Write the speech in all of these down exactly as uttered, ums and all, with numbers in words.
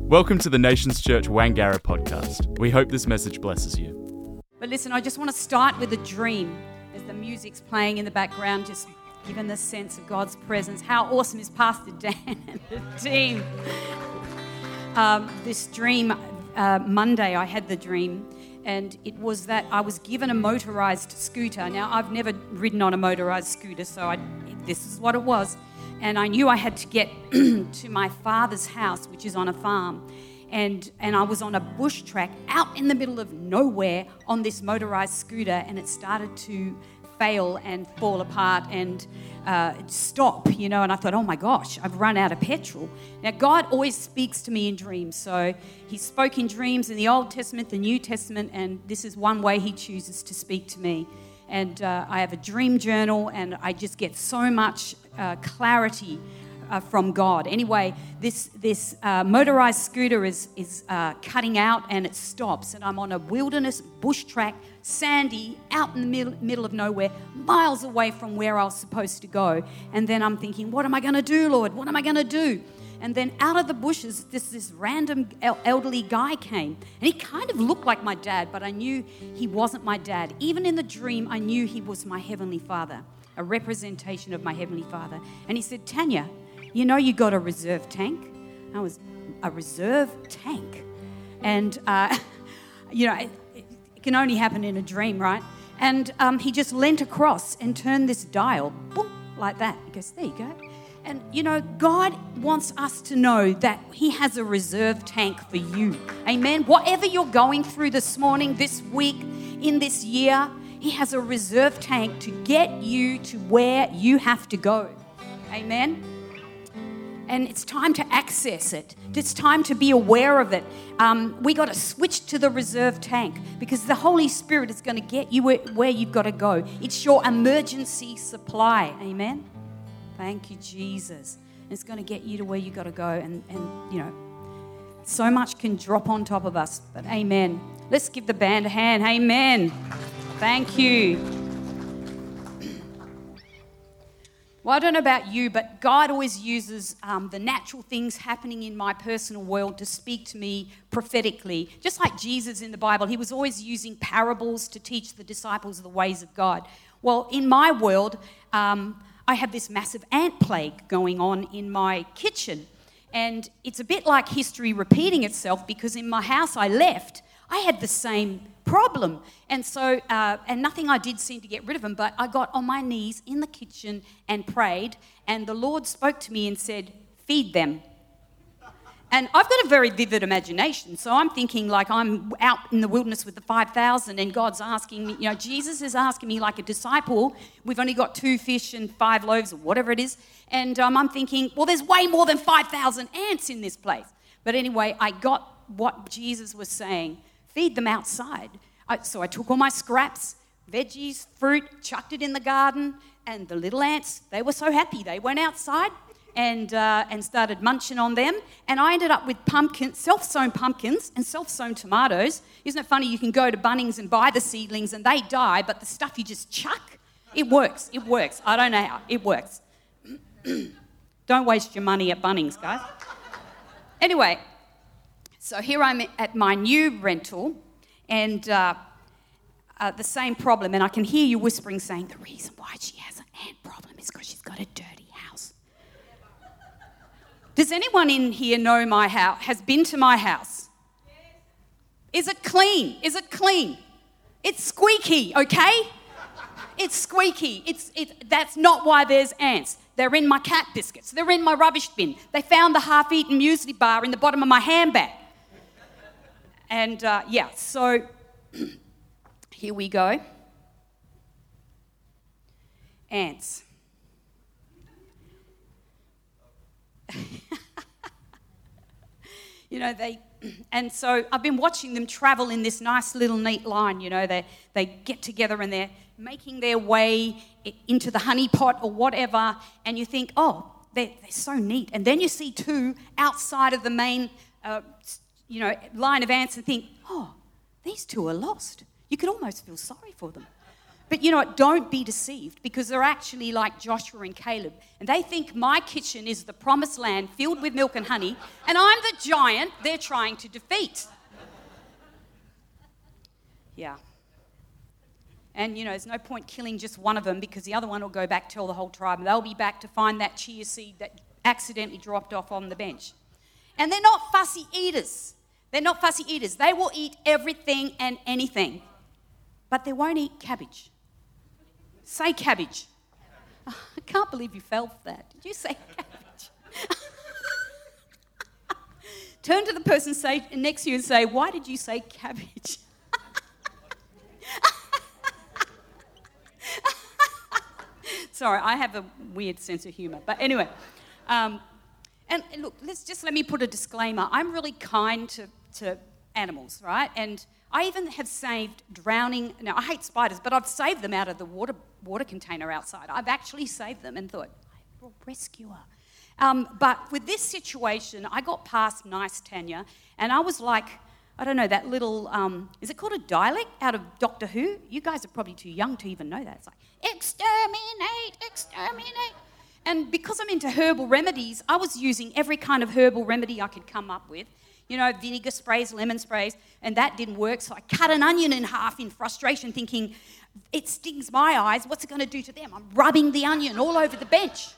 Welcome to the Nations Church Wangara podcast. We hope this message blesses you. But listen, I just want to start with a dream as the music's playing in the background, just giving the sense of God's presence. How awesome is Pastor Dan and the team? Um, this dream, uh, Monday I had the dream, and it was that I was given a motorized scooter. Now, I've never ridden on a motorized scooter, so I, this is what it was. And I knew I had to get to my father's house, which is on a farm. And and I was on a bush track out in the middle of nowhere on this motorized scooter, and it started to fail and fall apart and uh, stop, you know. And I thought, oh my gosh, I've run out of petrol. Now, God always speaks to me in dreams. So he spoke in dreams in the Old Testament, the New Testament, and this is one way he chooses to speak to me. And uh, I have a dream journal, and I just get so much uh, clarity uh, from God. Anyway, this this uh, motorized scooter is is uh, cutting out, and it stops, and I'm on a wilderness bush track, sandy, out in the middle, middle of nowhere, miles away from where I was supposed to go. And then I'm thinking, what am I going to do, Lord? What am I going to do? And then out of the bushes, this, this random elderly guy came. And he kind of looked like my dad, but I knew he wasn't my dad. Even in the dream, I knew he was my Heavenly Father, a representation of my Heavenly Father. And he said, Tanya, you know you got a reserve tank? I was, a reserve tank? And, uh, you know, it, it can only happen in a dream, right? And um, he just leant across and turned this dial, boom, like that. He goes, there you go. And, you know, God wants us to know that he has a reserve tank for you. Amen? Whatever you're going through this morning, this week, in this year, he has a reserve tank to get you to where you have to go. Amen? And it's time to access it. It's time to be aware of it. Um, we got to switch to the reserve tank because the Holy Spirit is going to get you where, where you've got to go. It's your emergency supply. Amen? Thank you, Jesus. It's going to get you to where you got to go. And, and, you know, so much can drop on top of us. But amen. Let's give the band a hand. Amen. Thank you. Well, I don't know about you, but God always uses um, the natural things happening in my personal world to speak to me prophetically. Just like Jesus in the Bible, he was always using parables to teach the disciples the ways of God. Well, in my world, um, I have this massive ant plague going on in my kitchen. And it's a bit like history repeating itself because in my house I left, I had the same problem. And so, uh, and nothing I did seemed to get rid of them, but I got on my knees in the kitchen and prayed, and the Lord spoke to me and said, feed them. And I've got a very vivid imagination, so I'm thinking like I'm out in the wilderness with the five thousand and God's asking me, you know, Jesus is asking me like a disciple, we've only got two fish and five loaves or whatever it is, and um, I'm thinking, well, there's way more than five thousand ants in this place. But anyway, I got what Jesus was saying, feed them outside. I, so I took all my scraps, veggies, fruit, chucked it in the garden, and the little ants, they were so happy, they went outside, and uh, and started munching on them. And I ended up with pumpkins, self-sown pumpkins and self-sown tomatoes. Isn't it funny? You can go to Bunnings and buy the seedlings and they die, but the stuff you just chuck, it works. It works. I don't know how. It works. Don't waste your money at Bunnings, guys. Anyway, so here I'm at my new rental and uh, uh, the same problem. And I can hear you whispering saying, the reason why she has an ant problem is because she's got a dirty house. Does anyone in here know my house, has been to my house? Is it clean? Is it clean? It's squeaky, okay? It's squeaky. It's it. That's not why there's ants. They're in my cat biscuits. They're in my rubbish bin. They found the half-eaten muesli bar in the bottom of my handbag. And uh, yeah, so here we go. Ants. You know, they, and so I've been watching them travel in this nice little neat line, you know, they they get together and they're making their way into the honey pot or whatever, and you think, oh, they're, they're so neat. And then you see two outside of the main, uh, you know, line of ants and think, oh, these two are lost. You could almost feel sorry for them. But you know what? Don't be deceived, because they're actually like Joshua and Caleb. And they think my kitchen is the promised land filled with milk and honey, and I'm the giant they're trying to defeat. Yeah. And, you know, there's no point killing just one of them, because the other one will go back, tell the whole tribe, and they'll be back to find that chia seed that accidentally dropped off on the bench. And they're not fussy eaters. They're not fussy eaters. They will eat everything and anything, but they won't eat cabbage. Say cabbage. Oh, I can't believe you fell for that. Did you say cabbage? Turn to the person say, next to you and say, why did you say cabbage? Sorry, I have a weird sense of humour. But anyway, um, and look, let's just let me put a disclaimer. I'm really kind to, to animals, right? And I even have saved drowning. Now, I hate spiders, but I've saved them out of the water water container outside. I've actually saved them and thought, I'm a rescuer. Um, but with this situation, I got past nice Tanya, and I was like, I don't know, that little, um, is it called a dialect out of Doctor Who? You guys are probably too young to even know that. It's like, exterminate, exterminate. And because I'm into herbal remedies, I was using every kind of herbal remedy I could come up with. You know, vinegar sprays, lemon sprays, and that didn't work. So I cut an onion in half in frustration, thinking, it stings my eyes. What's it going to do to them? I'm rubbing the onion all over the bench.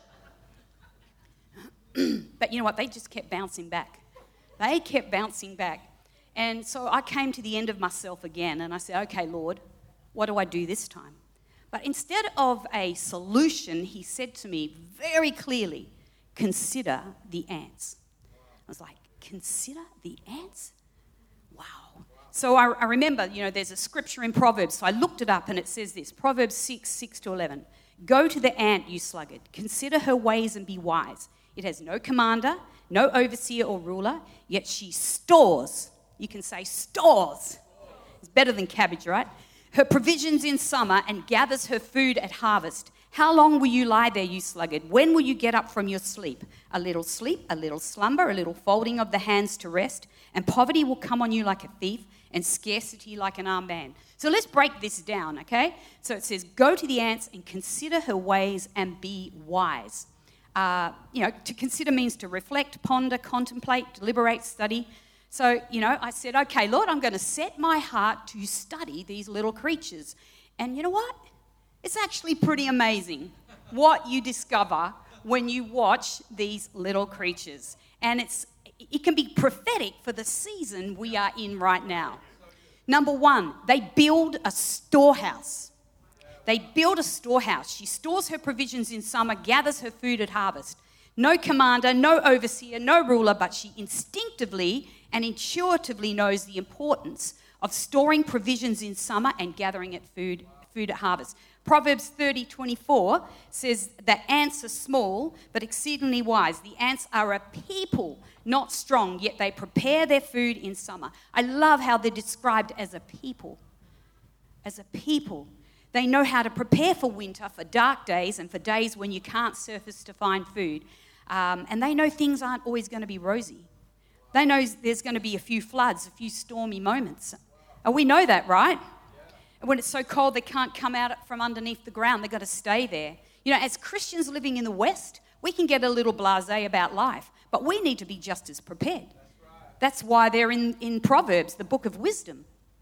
But you know what? They just kept bouncing back. They kept bouncing back. And so I came to the end of myself again, and I said, okay, Lord, what do I do this time? But instead of a solution, he said to me very clearly, consider the ants. I was like, consider the ants? Wow. So I, I remember, you know, there's a scripture in Proverbs, so I looked it up, and it says this, Proverbs six, six to eleven. Go to the ant, you sluggard. Consider her ways and be wise. It has no commander, no overseer or ruler, yet she stores. You can say stores. It's better than cabbage, right? Her provisions in summer and gathers her food at harvest. How long will you lie there, you sluggard? When will you get up from your sleep? A little sleep, a little slumber, a little folding of the hands to rest, and poverty will come on you like a thief, and scarcity like an armed man. So let's break this down, okay? So it says, go to the ants and consider her ways and be wise. Uh, you know, to consider means to reflect, ponder, contemplate, deliberate, study. So, you know, I said, okay, Lord, I'm going to set my heart to study these little creatures. And you know what? It's actually pretty amazing what you discover when you watch these little creatures. And it's it can be prophetic for the season we are in right now. Number one, they build a storehouse. They build a storehouse. She stores her provisions in summer, gathers her food at harvest. No commander, no overseer, no ruler, but she instinctively and intuitively knows the importance of storing provisions in summer and gathering at food, food at harvest. Proverbs thirty twenty-four says that ants are small but exceedingly wise. The ants are a people, not strong, yet they prepare their food in summer. I love how they're described as a people. As a people. They know how to prepare for winter, for dark days, and for days when you can't surface to find food. Um, and they know things aren't always going to be rosy. They know there's going to be a few floods, a few stormy moments. And we know that, right? When it's so cold they can't come out from underneath the ground, they've got to stay there. You know, as Christians living in the West, we can get a little blasé about life, but we need to be just as prepared. That's why they're in, in Proverbs, the book of wisdom.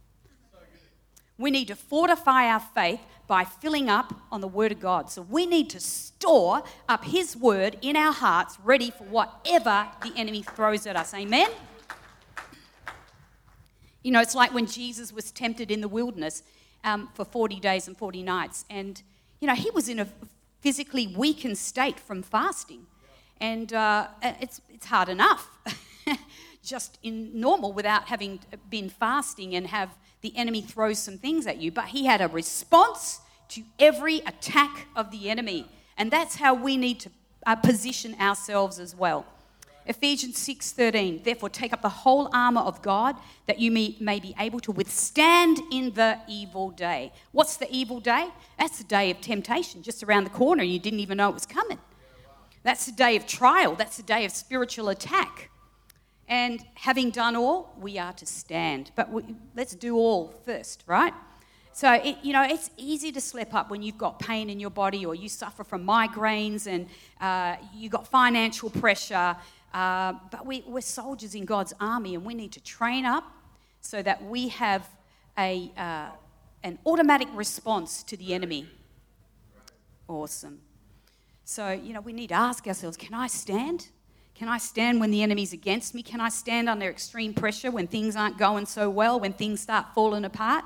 We need to fortify our faith by filling up on the Word of God. So we need to store up His Word in our hearts, ready for whatever the enemy throws at us. Amen? You know, it's like when Jesus was tempted in the wilderness um, for forty days and forty nights. And, you know, he was in a physically weakened state from fasting. And uh, it's, it's hard enough just in normal without having been fasting and have the enemy throws some things at you. But he had a response to every attack of the enemy. And that's how we need to uh, position ourselves as well. Ephesians six thirteen, therefore take up the whole armour of God that you may, may be able to withstand in the evil day. What's the evil day? That's the day of temptation, just around the corner. You didn't even know it was coming. That's the day of trial. That's the day of spiritual attack. And having done all, we are to stand. But we, let's do all first, right? So, it, you know, it's easy to slip up when you've got pain in your body or you suffer from migraines and uh, you've got financial pressure. Uh, but we, we're soldiers in God's army and we need to train up so that we have a uh, an automatic response to the enemy. Awesome. So, you know, we need to ask ourselves, can I stand? Can I stand when the enemy's against me? Can I stand under extreme pressure when things aren't going so well, when things start falling apart?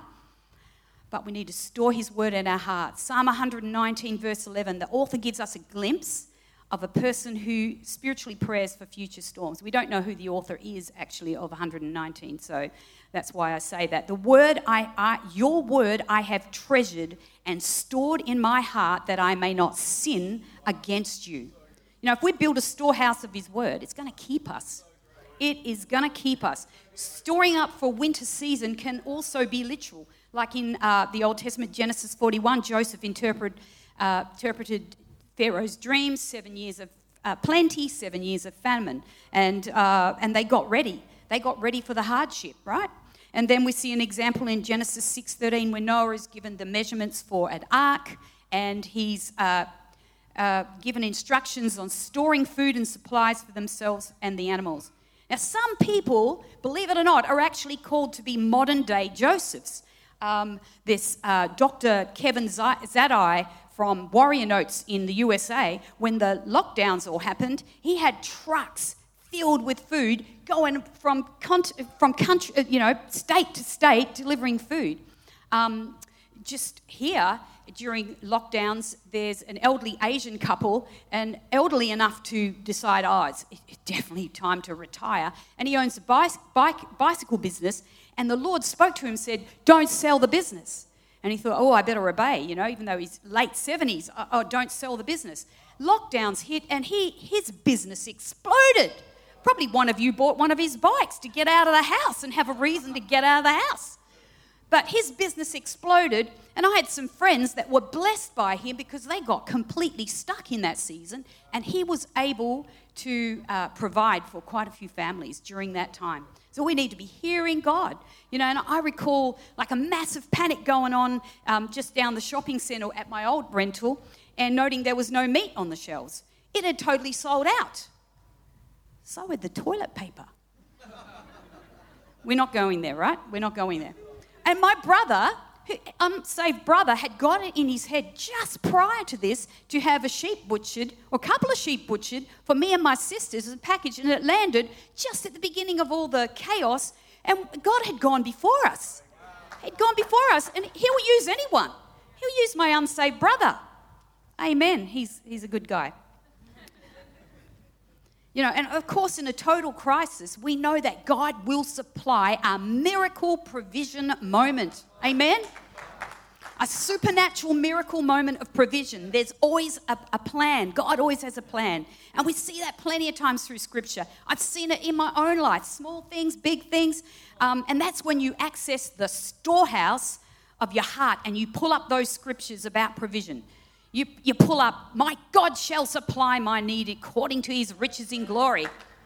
But we need to store his word in our hearts. Psalm one nineteen, verse eleven, the author gives us a glimpse of a person who spiritually prays for future storms. We don't know who the author is, actually, of one nineteen, so that's why I say that. The word, I, I, your word I have treasured and stored in my heart that I may not sin against you. You know, if we build a storehouse of his word, it's going to keep us. It is going to keep us. Storing up for winter season can also be literal. Like in uh, the Old Testament, Genesis forty-one, Joseph interpret, uh, interpreted Pharaoh's dreams, seven years of uh, plenty, seven years of famine. And, uh, and they got ready. They got ready for the hardship, right? And then we see an example in Genesis six thirteen where Noah is given the measurements for an ark and he's uh, uh, given instructions on storing food and supplies for themselves and the animals. Now, some people, believe it or not, are actually called to be modern-day Josephs. Um, this uh, Doctor Kevin Zadai from Warrior Notes in the U S A, when the lockdowns all happened, he had trucks filled with food going from con- from country, you know, state to state, delivering food. Um, just here, during lockdowns, there's an elderly Asian couple, and elderly enough to decide, oh, it's, it's definitely time to retire. And he owns a bice, bike, bicycle business, and the Lord spoke to him and said, don't sell the business. And he thought, oh, I better obey, you know, even though he's late seventies, oh, don't sell the business. Lockdowns hit, and he his business exploded. Probably one of you bought one of his bikes to get out of the house and have a reason to get out of the house. But his business exploded, and I had some friends that were blessed by him because they got completely stuck in that season, and he was able to uh, provide for quite a few families during that time. So we need to be hearing God. You know, and I recall like a massive panic going on um, just down the shopping centre at my old rental, and noting there was no meat on the shelves. It had totally sold out. So had the toilet paper. We're not going there, right? We're not going there. And my brother, who, unsaved brother, had got it in his head just prior to this to have a sheep butchered, or a couple of sheep butchered, for me and my sisters as a package, and it landed just at the beginning of all the chaos, and God had gone before us. He'd gone before us, and he'll use anyone. He'll use my unsaved brother. Amen. He's, he's a good guy. You know, and of course, in a total crisis, we know that God will supply a miracle provision moment. Amen? A supernatural miracle moment of provision. There's always a, a plan. God always has a plan. And we see that plenty of times through Scripture. I've seen it in my own life, small things, big things. Um, and that's when you access the storehouse of your heart and you pull up those scriptures about provision. You, you pull up, my God shall supply my need according to his riches in glory.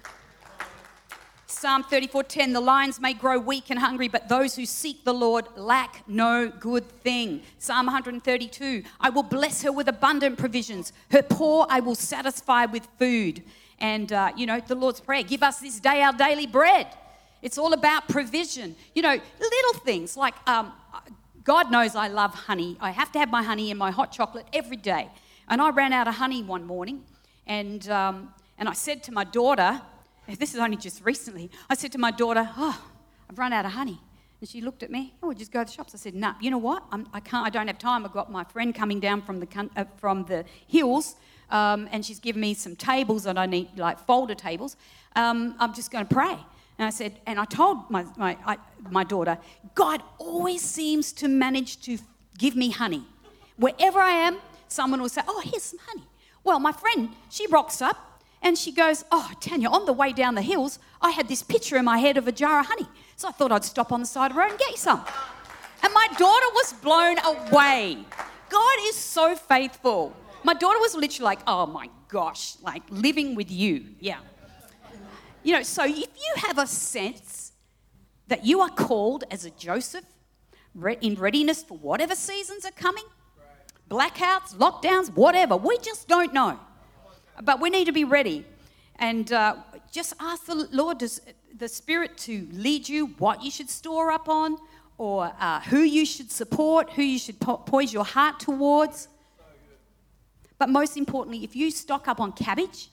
Psalm thirty-four ten, the lions may grow weak and hungry, but those who seek the Lord lack no good thing. Psalm one thirty-two, I will bless her with abundant provisions. Her poor I will satisfy with food. And, uh, you know, the Lord's Prayer, give us this day our daily bread. It's all about provision. You know, little things like... Um, God knows I love honey. I have to have my honey in my hot chocolate every day. And I ran out of honey one morning, and um, and I said to my daughter, this is only just recently, I said to my daughter, oh, I've run out of honey. And she looked at me, oh, we'll just go to the shops. I said, no, nah, you know what? I'm, I can't. I don't have time. I've got my friend coming down from the uh, from the hills, um, and she's given me some tables that I need, like folder tables. Um, I'm just going to pray. And I said, and I told my my, I, my daughter, God always seems to manage to give me honey. Wherever I am, someone will say, oh, here's some honey. Well, my friend, she rocks up and she goes, oh, Tanya, on the way down the hills, I had this picture in my head of a jar of honey. So I thought I'd stop on the side of the road and get you some. And my daughter was blown away. God is so faithful. My daughter was literally like, oh my gosh, like living with you. Yeah. You know, so if you have a sense that you are called as a Joseph, re- in readiness for whatever seasons are coming, blackouts, lockdowns, whatever. We just don't know. But we need to be ready. And uh, just ask the Lord, does the Spirit to lead you what you should store up on, or uh, who you should support, who you should po- poise your heart towards. But most importantly, if you stock up on cabbage,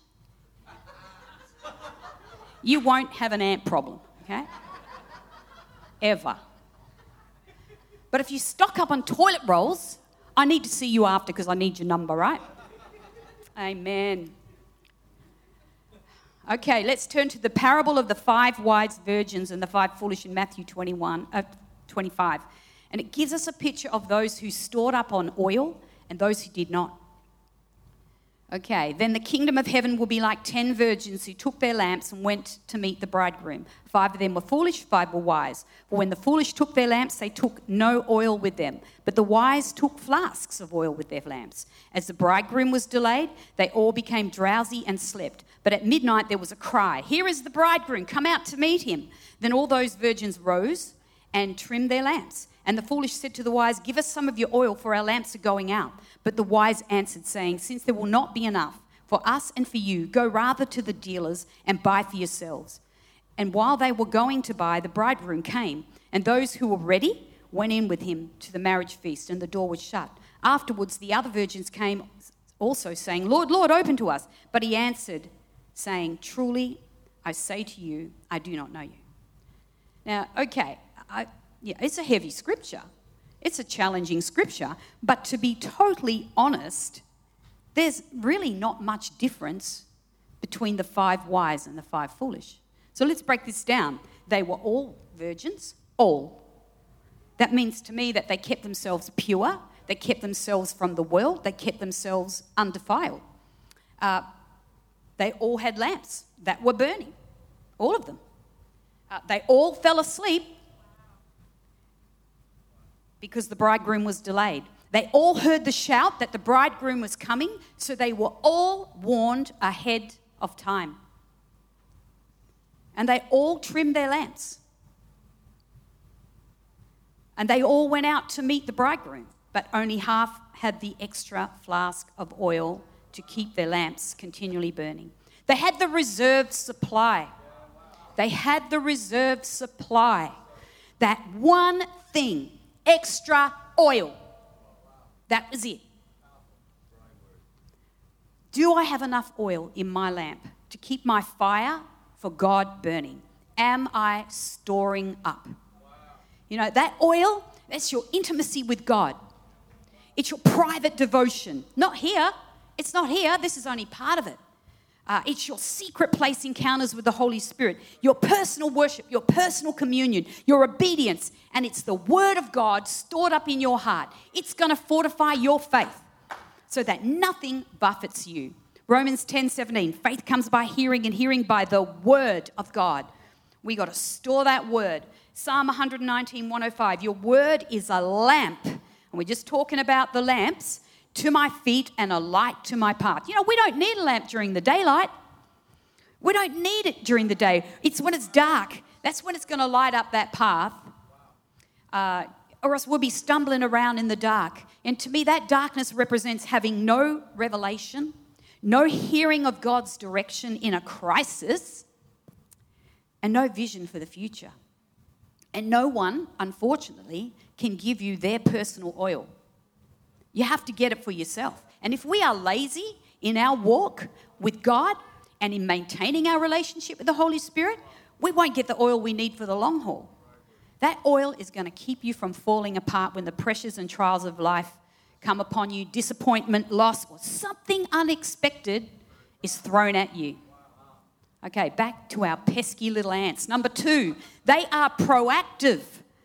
you won't have an ant problem, okay? Ever. But if you stock up on toilet rolls, I need to see you after because I need your number, right? Amen. Okay, let's turn to the parable of the five wise virgins and the five foolish in Matthew twenty-one, uh, twenty-five. And it gives us a picture of those who stored up on oil and those who did not. Okay, then the kingdom of heaven will be like ten virgins who took their lamps and went to meet the bridegroom. Five of them were foolish, five were wise. For when the foolish took their lamps, they took no oil with them. But the wise took flasks of oil with their lamps. As the bridegroom was delayed, they all became drowsy and slept. But at midnight there was a cry, "Here is the bridegroom, come out to meet him." Then all those virgins rose and trimmed their lamps. And the foolish said to the wise, "Give us some of your oil, for our lamps are going out." But the wise answered, saying, "Since there will not be enough for us and for you, go rather to the dealers and buy for yourselves." And while they were going to buy, the bridegroom came, and those who were ready went in with him to the marriage feast, and the door was shut. Afterwards the other virgins came also, saying, "Lord, Lord, open to us." But he answered, saying, "Truly, I say to you, I do not know you." Now, okay, I, yeah, it's a heavy scripture. It's a challenging scripture. But to be totally honest, there's really not much difference between the five wise and the five foolish. So let's break this down. They were all virgins, all. That means to me that they kept themselves pure. They kept themselves from the world. They kept themselves undefiled. Uh, They all had lamps that were burning, all of them. Uh, they all fell asleep because the bridegroom was delayed. They all heard the shout that the bridegroom was coming, so they were all warned ahead of time. And they all trimmed their lamps. And they all went out to meet the bridegroom, but only half had the extra flask of oil to keep their lamps continually burning. They had the reserved supply. They had the reserved supply. That one thing, extra oil. That was it. Do I have enough oil in my lamp to keep my fire for God burning? Am I storing up? You know, that oil, that's your intimacy with God. It's your private devotion. Not here. It's not here. This is only part of it. Uh, it's your secret place encounters with the Holy Spirit, your personal worship, your personal communion, your obedience, and it's the Word of God stored up in your heart. It's going to fortify your faith so that nothing buffets you. Romans ten seventeen, faith comes by hearing and hearing by the Word of God. We got to store that Word. Psalm one nineteen, one oh five, your Word is a lamp. And we're just talking about the lamps. To my feet and a light to my path. You know, we don't need a lamp during the daylight. We don't need it during the day. It's when it's dark. That's when it's going to light up that path. Uh, or else we'll be stumbling around in the dark. And to me, that darkness represents having no revelation, no hearing of God's direction in a crisis, and no vision for the future. And no one, unfortunately, can give you their personal oil. You have to get it for yourself. And if we are lazy in our walk with God and in maintaining our relationship with the Holy Spirit, we won't get the oil we need for the long haul. That oil is going to keep you from falling apart when the pressures and trials of life come upon you, disappointment, loss, or something unexpected is thrown at you. Okay, back to our pesky little ants. Number two, they are proactive.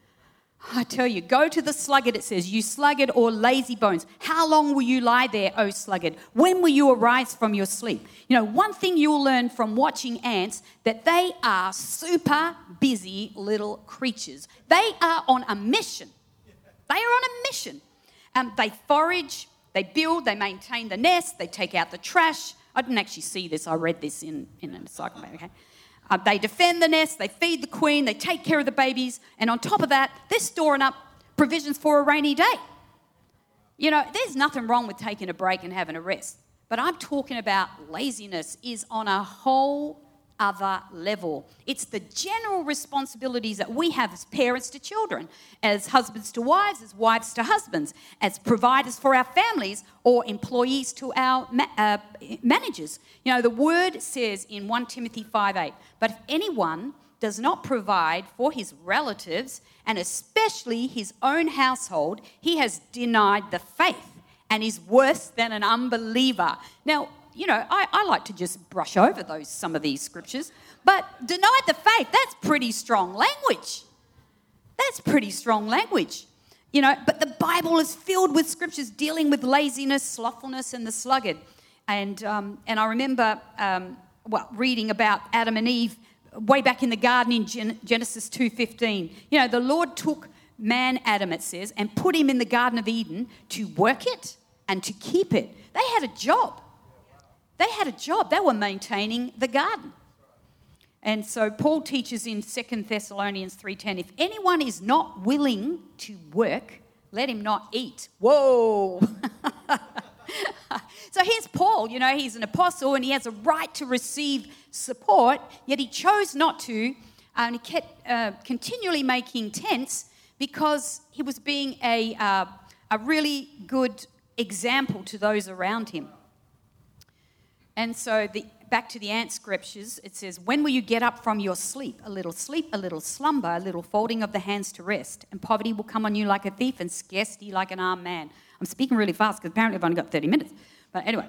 I tell you, go to the sluggard, it says, you sluggard or lazy bones. How long will you lie there, O sluggard? When will you arise from your sleep? You know, one thing you'll learn from watching ants, that they are super busy little creatures. They are on a mission. They are on a mission. Um, they forage, they build, they maintain the nest, they take out the trash. I didn't actually see this. I read this in, in an encyclopedia, okay? Uh, they defend the nest, they feed the queen, they take care of the babies, and on top of that, they're storing up provisions for a rainy day. You know, there's nothing wrong with taking a break and having a rest. But I'm talking about laziness is on a whole other level. It's the general responsibilities that we have as parents to children, as husbands to wives, as wives to husbands, as providers for our families, or employees to our ma- uh, managers. You know, the word says in First Timothy five eight, but if anyone does not provide for his relatives, and especially his own household, he has denied the faith and is worse than an unbeliever. Now, you know, I, I like to just brush over those some of these scriptures, but denied the faith, that's pretty strong language. That's pretty strong language. You know, but the Bible is filled with scriptures dealing with laziness, slothfulness, and the sluggard. And um, and I remember um, well, reading about Adam and Eve way back in the garden in Gen- Genesis two fifteen. You know, the Lord took man, Adam, it says, and put him in the Garden of Eden to work it and to keep it. They had a job. They had a job. They were maintaining the garden. And so Paul teaches in Second Thessalonians three ten, if anyone is not willing to work, let him not eat. Whoa. So here's Paul, you know, he's an apostle and he has a right to receive support, yet he chose not to, and he kept uh, continually making tents because he was being a, uh, a really good example to those around him. And so the, back to the ant scriptures, it says, when will you get up from your sleep? A little sleep, a little slumber, a little folding of the hands to rest, and poverty will come on you like a thief and scarcity like an armed man. I'm speaking really fast because apparently I've only got thirty minutes. But anyway.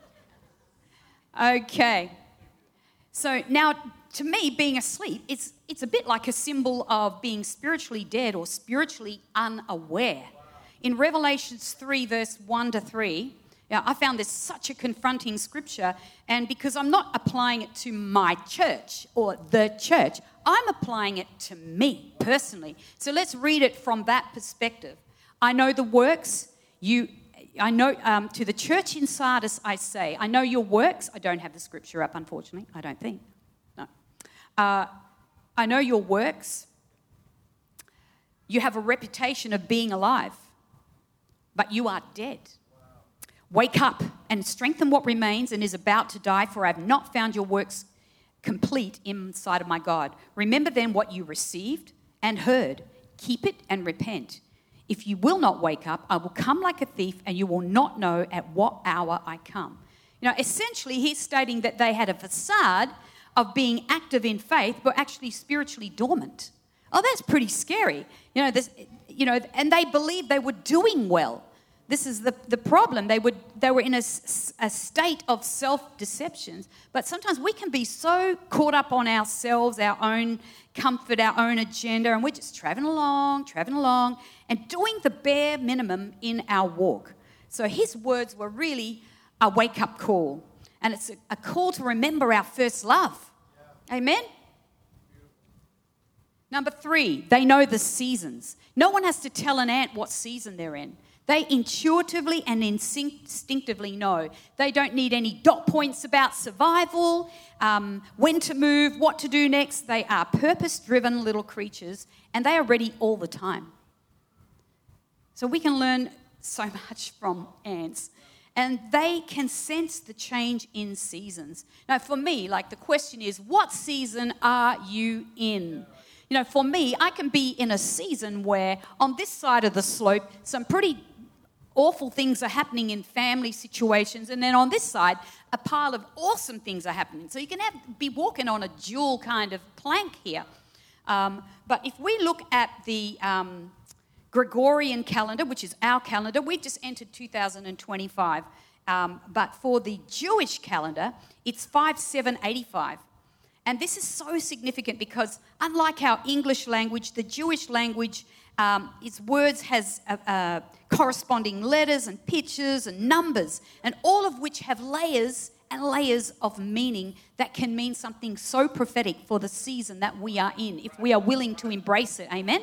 Okay. So now, to me, being asleep, it's, it's a bit like a symbol of being spiritually dead or spiritually unaware. In Revelations three, verse one to three, yeah, I found this such a confronting scripture, and because I'm not applying it to my church or the church, I'm applying it to me personally. So let's read it from that perspective. I know the works you, I know um, to the church in Sardis I say, I know your works. I don't have the scripture up, unfortunately. I don't think. No. Uh, I know your works. You have a reputation of being alive, but you are dead. Wake up and strengthen what remains and is about to die, for I have not found your works complete in sight of my God. Remember then what you received and heard. Keep it and repent. If you will not wake up, I will come like a thief, and you will not know at what hour I come. You know, essentially, he's stating that they had a facade of being active in faith, but actually spiritually dormant. Oh, that's pretty scary. You know, this, you know, and they believed they were doing well. This is the, the problem. They would they were in a, a state of self-deceptions. But sometimes we can be so caught up on ourselves, our own comfort, our own agenda, and we're just traveling along, traveling along, and doing the bare minimum in our walk. So his words were really a wake-up call. And it's a, a call to remember our first love. Yeah. Amen? Number three, they know the seasons. No one has to tell an ant what season they're in. They intuitively and instinctively know. They don't need any dot points about survival, um, when to move, what to do next. They are purpose-driven little creatures, and they are ready all the time. So we can learn so much from ants. And they can sense the change in seasons. Now, for me, like the question is, what season are you in? You know, for me, I can be in a season where on this side of the slope, some pretty awful things are happening in family situations, and then on this side, a pile of awesome things are happening. So you can have, be walking on a dual kind of plank here. Um, but if we look at the um, Gregorian calendar, which is our calendar, we've just entered two thousand twenty-five. Um, but for the Jewish calendar, it's five seven eighty-five. And this is so significant because unlike our English language, the Jewish language, um, its words has uh, uh, corresponding letters and pictures and numbers, and all of which have layers and layers of meaning that can mean something so prophetic for the season that we are in, if we are willing to embrace it. Amen?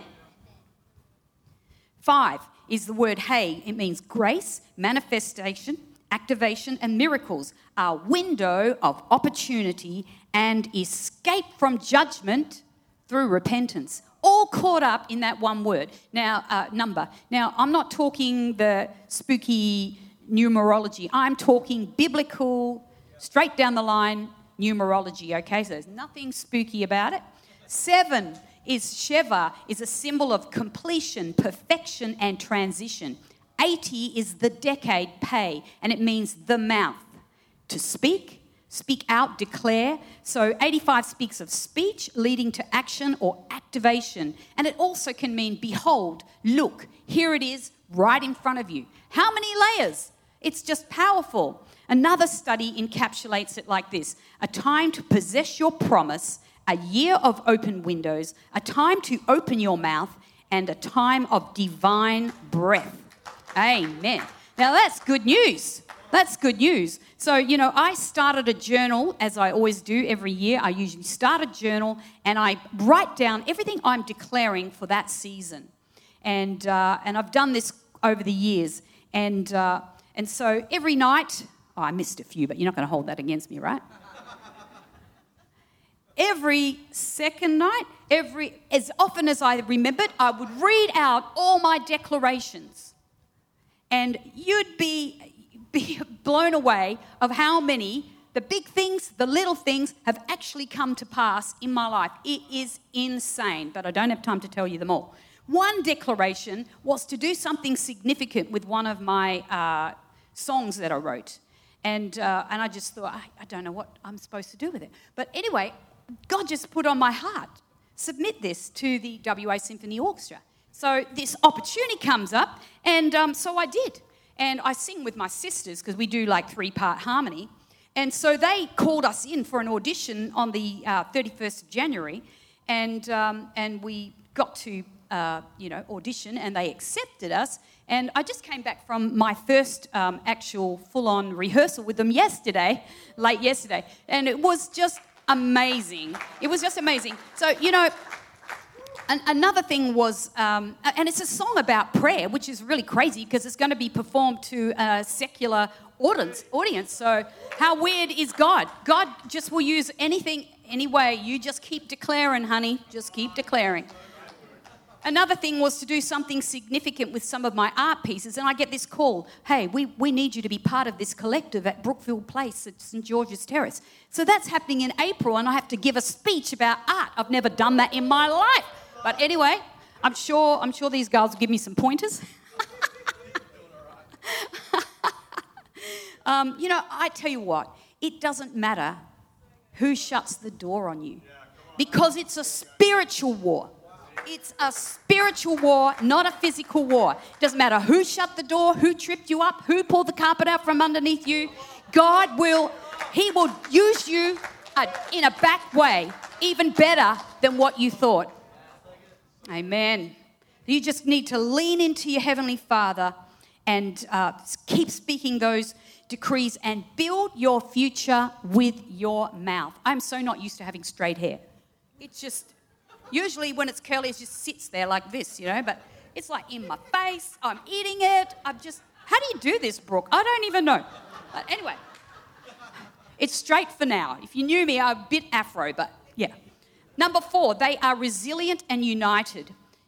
Five is the word hay. It means grace, manifestation, activation, and miracles, a window of opportunity and escape from judgment through repentance. All caught up in that one word. Now, uh, number. Now, I'm not talking the spooky numerology. I'm talking biblical, straight down the line numerology, okay? So there's nothing spooky about it. Seven is Sheva, is a symbol of completion, perfection, and transition. eighty is the decade, Pei, and it means the mouth. To speak, speak out, declare. So eighty-five speaks of speech leading to action or activation. And it also can mean behold, look, here it is right in front of you. How many layers? It's just powerful. Another study encapsulates it like this: a time to possess your promise, a year of open windows, a time to open your mouth, and a time of divine breath. Amen. Now that's good news. That's good news. So, you know, I started a journal, as I always do every year. I usually start a journal and I write down everything I'm declaring for that season. And uh, and I've done this over the years. And uh, and so every night, oh, I missed a few, but you're not going to hold that against me, right? Every second night, every as often as I remembered, I would read out all my declarations. And you'd be... be blown away of how many, the big things, the little things, have actually come to pass in my life. It is insane, but I don't have time to tell you them all. One declaration was to do something significant with one of my uh, songs that I wrote. And uh, and I just thought, I, I don't know what I'm supposed to do with it. But anyway, God just put on my heart, submit this to the W A Symphony Orchestra. So this opportunity comes up, and um, so I did. And I sing with my sisters because we do like three-part harmony. And so they called us in for an audition on the uh, thirty-first of January. And um, and we got to, uh, you know, audition, and they accepted us. And I just came back from my first um, actual full-on rehearsal with them yesterday, late yesterday. And it was just amazing. It was just amazing. So, you know... And another thing was, um, and it's a song about prayer, which is really crazy because it's going to be performed to a secular audience. audience. So how weird is God? God just will use anything, anyway. You just keep declaring, honey. Just keep declaring. Another thing was to do something significant with some of my art pieces, and I get this call, hey, we, we need you to be part of this collective at Brookfield Place at St George's Terrace. So that's happening in April, and I have to give a speech about art. I've never done that in my life. But anyway, I'm sure I'm sure these girls will give me some pointers. um, you know, I tell you what, it doesn't matter who shuts the door on you because it's a spiritual war. It's a spiritual war, not a physical war. It doesn't matter who shut the door, who tripped you up, who pulled the carpet out from underneath you. God will, He will use you uh, in a back way, even better than what you thought. Amen. You just need to lean into your Heavenly Father and uh, keep speaking those decrees and build your future with your mouth. I'm so not used to having straight hair. It's just, usually when it's curly, it just sits there like this, you know, but it's like in my face. I'm eating it. I'm just, how do you do this, Brooke? I don't even know. But anyway, it's straight for now. If you knew me, I'm a bit afro, but yeah. Number four, they are resilient and united.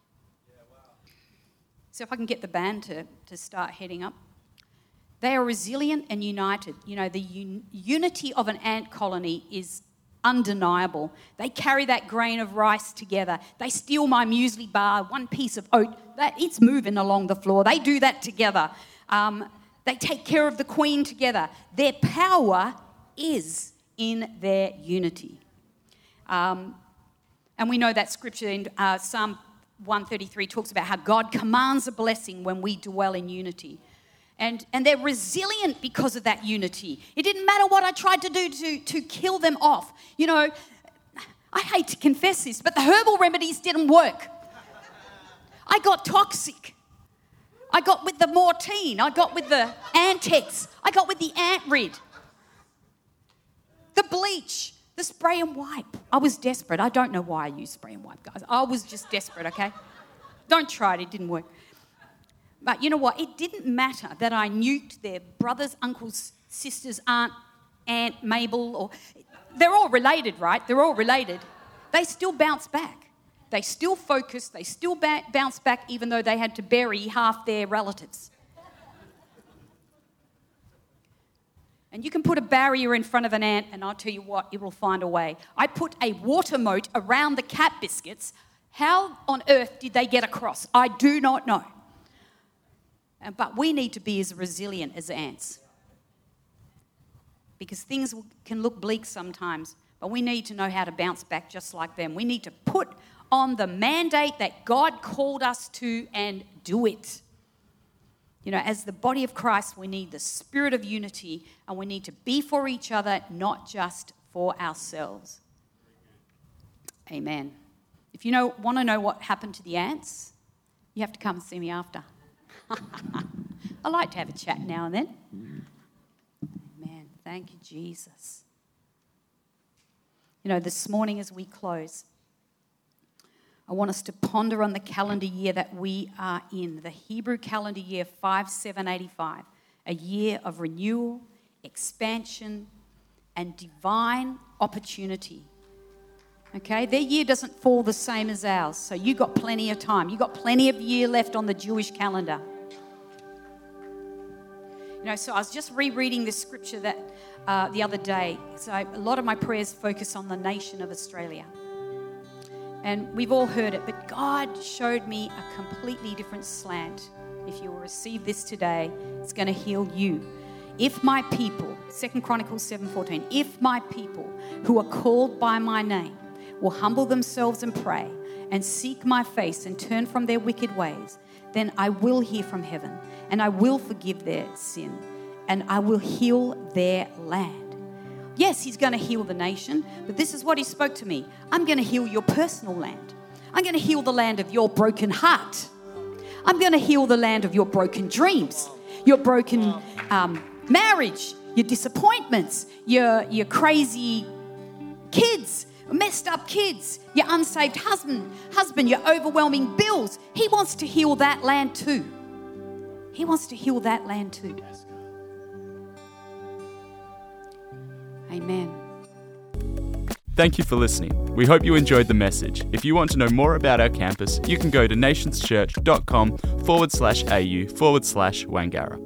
So if I can get the band to, to start heading up. They are resilient and united. You know, the un- unity of an ant colony is undeniable. They carry that grain of rice together. They steal my muesli bar, one piece of oat. That, it's moving along the floor. They do that together. Um, they take care of the queen together. Their power is in their unity. Um, And we know that scripture in uh, Psalm one thirty-three talks about how God commands a blessing when we dwell in unity. And, and they're resilient because of that unity. It didn't matter what I tried to do to, to kill them off. You know, I hate to confess this, but the herbal remedies didn't work. I got toxic. I got with the Mortine. I got with the Antex. I got with the Ant Rid. The bleach. The spray and wipe. I was desperate. I don't know why I used spray and wipe, guys. I was just desperate, okay? Don't try it. It didn't work. But you know what? It didn't matter that I nuked their brothers, uncles, sisters, aunt, aunt, Mabel, or... They're all related, right? They're all related. They still bounced back. They still focused, they still ba- bounced back, even though they had to bury half their relatives. And you can put a barrier in front of an ant, and I'll tell you what, it will find a way. I put a water moat around the cat biscuits. How on earth did they get across? I do not know. But we need to be as resilient as ants. Because things can look bleak sometimes, but we need to know how to bounce back just like them. We need to put on the mandate that God called us to and do it. You know, as the body of Christ, we need the spirit of unity, and we need to be for each other, not just for ourselves. Amen. If you know, want to know what happened to the ants, you have to come and see me after. I like to have a chat now and then. Amen. Thank you, Jesus. You know, this morning as we close, I want us to ponder on the calendar year that we are in, the Hebrew calendar year five seven eighty-five, a year of renewal, expansion, and divine opportunity. Okay, their year doesn't fall the same as ours, so you got plenty of time. You got plenty of year left on the Jewish calendar. You know, so I was just rereading this scripture that uh, the other day. So a lot of my prayers focus on the nation of Australia. And we've all heard it, but God showed me a completely different slant. If you will receive this today, it's going to heal you. If my people, Second Chronicles seven fourteen, if my people who are called by my name will humble themselves and pray and seek my face and turn from their wicked ways, then I will hear from heaven and I will forgive their sin and I will heal their land. Yes, he's going to heal the nation, but this is what he spoke to me. I'm going to heal your personal land. I'm going to heal the land of your broken heart. I'm going to heal the land of your broken dreams, your broken um, marriage, your disappointments, your, your crazy kids, messed up kids, your unsaved husband, husband, your overwhelming bills. He wants to heal that land too. He wants to heal that land too. Amen. Thank you for listening. We hope you enjoyed the message. If you want to know more about our campus, you can go to nationschurch.com forward slash AU forward slash Wangara.